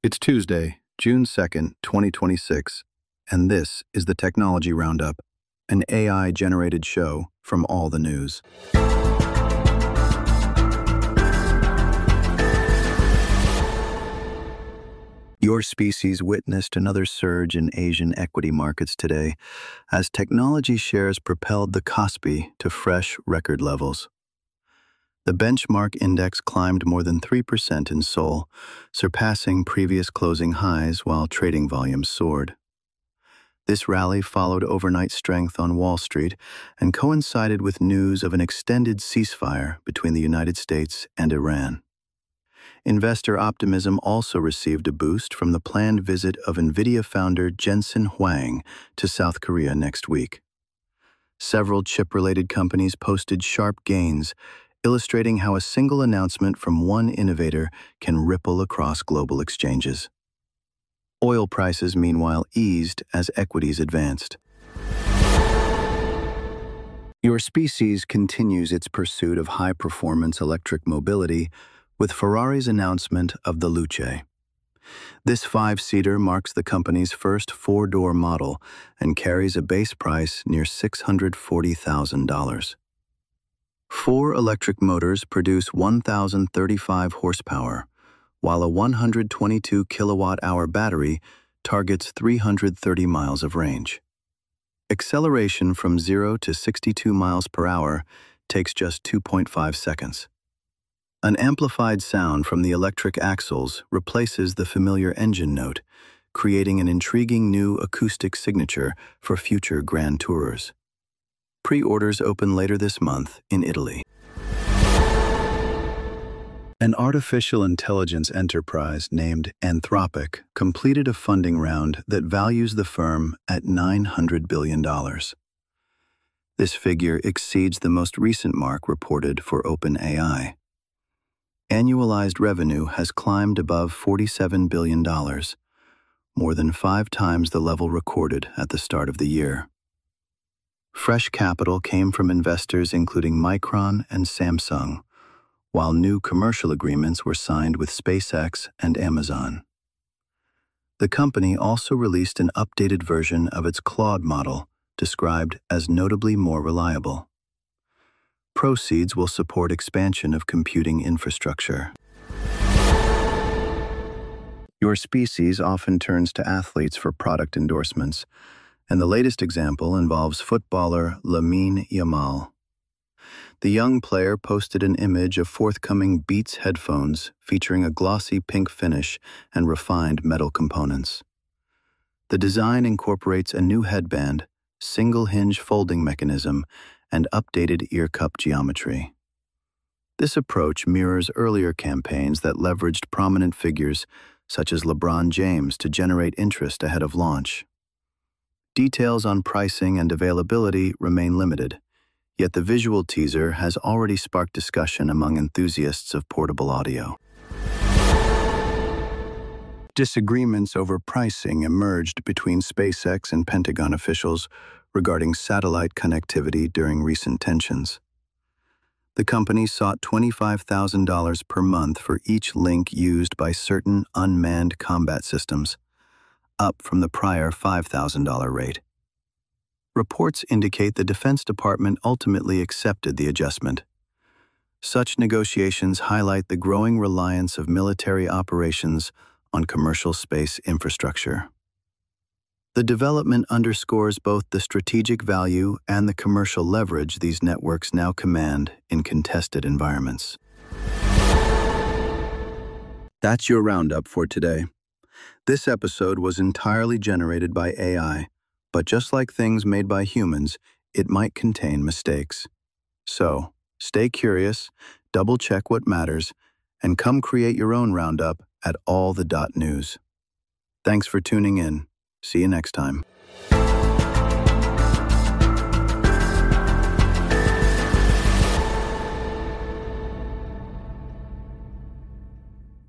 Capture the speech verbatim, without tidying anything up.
It's Tuesday, June second, twenty twenty-six, and this is the Technology Roundup, an A I-generated show from All the News. Your species witnessed another surge in Asian equity markets today as technology shares propelled the Kospi to fresh record levels. The benchmark index climbed more than three percent in Seoul, surpassing previous closing highs while trading volumes soared. This rally followed overnight strength on Wall Street and coincided with news of an extended ceasefire between the United States and Iran. Investor optimism also received a boost from the planned visit of NVIDIA founder Jensen Huang to South Korea next week. Several chip-related companies posted sharp gains, illustrating how a single announcement from one innovator can ripple across global exchanges. Oil prices, meanwhile, eased as equities advanced. Your species continues its pursuit of high-performance electric mobility with Ferrari's announcement of the Luce. This five-seater marks the company's first four-door model and carries a base price near six hundred forty thousand dollars. Four electric motors produce one thousand thirty-five horsepower, while a one hundred twenty-two kilowatt hour battery targets three hundred thirty miles of range. Acceleration from zero to sixty-two miles per hour takes just two point five seconds. An amplified sound from the electric axles replaces the familiar engine note, creating an intriguing new acoustic signature for future Grand Tourers. Pre-orders open later this month in Italy. An artificial intelligence enterprise named Anthropic completed a funding round that values the firm at nine hundred billion dollars. This figure exceeds the most recent mark reported for OpenAI. Annualized revenue has climbed above forty-seven billion dollars, more than five times the level recorded at the start of the year. Fresh capital came from investors including Micron and Samsung, while new commercial agreements were signed with SpaceX and Amazon. The company also released an updated version of its Claude model, described as notably more reliable. Proceeds will support expansion of computing infrastructure. Your species often turns to athletes for product endorsements, and the latest example involves footballer Lamine Yamal. The young player posted an image of forthcoming Beats headphones featuring a glossy pink finish and refined metal components. The design incorporates a new headband, single-hinge folding mechanism, and updated ear cup geometry. This approach mirrors earlier campaigns that leveraged prominent figures such as LeBron James to generate interest ahead of launch. Details on pricing and availability remain limited, yet the visual teaser has already sparked discussion among enthusiasts of portable audio. Disagreements over pricing emerged between SpaceX and Pentagon officials regarding satellite connectivity during recent tensions. The company sought twenty-five thousand dollars per month for each link used by certain unmanned combat systems, up from the prior five thousand dollars rate. Reports indicate the Defense Department ultimately accepted the adjustment. Such negotiations highlight the growing reliance of military operations on commercial space infrastructure. The development underscores both the strategic value and the commercial leverage these networks now command in contested environments. That's your roundup for today. This episode was entirely generated by A I, but just like things made by humans, it might contain mistakes. So, stay curious, double-check what matters, and come create your own roundup at all the dot news. Thanks for tuning in. See you next time.